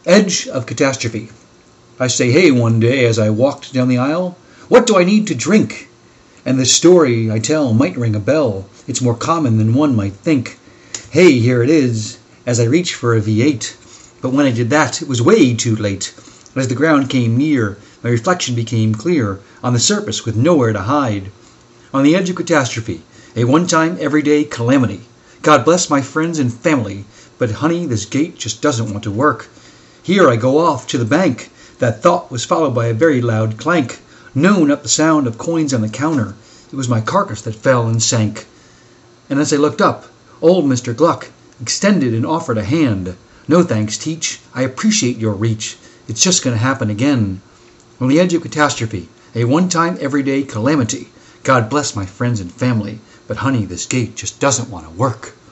Edge of catastrophe. I say, hey, one day as I walked down the aisle, what do I need to drink? And the story I tell might ring a bell. It's more common than one might think. Hey, here it is, as I reached for a V8. But when I did that, it was way too late. As the ground came near, my reflection became clear, on the surface with nowhere to hide. On the edge of catastrophe, a one-time, everyday calamity. God bless my friends and family, but honey, this gate just doesn't want to work. Here I go off to the bank. That thought was followed by a very loud clank. Known up the sound of coins on the counter. It was my carcass that fell and sank. And as I looked up, old Mr. Gluck extended and offered a hand. No thanks, Teach. I appreciate your reach. It's just going to happen again. On the edge of catastrophe, a one-time, everyday calamity. God bless my friends and family, but honey, this gate just doesn't want to work.